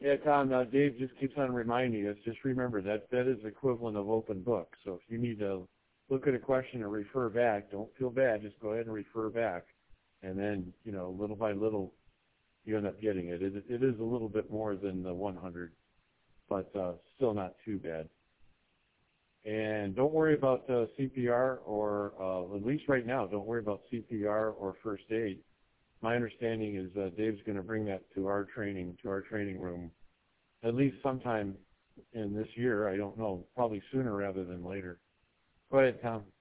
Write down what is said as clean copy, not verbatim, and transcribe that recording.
Yeah, Tom, Dave just keeps on reminding us, just remember that is the equivalent of open book. So if you need to look at a question and refer back, don't feel bad, just go ahead and refer back. And then, little by little, you end up getting it. It is a little bit more than the 100, but still not too bad. And don't worry about CPR or, at least right now, don't worry about CPR or first aid. My understanding is Dave's going to bring that to our training room, at least sometime in this year. I don't know, probably sooner rather than later. Go ahead, Tom.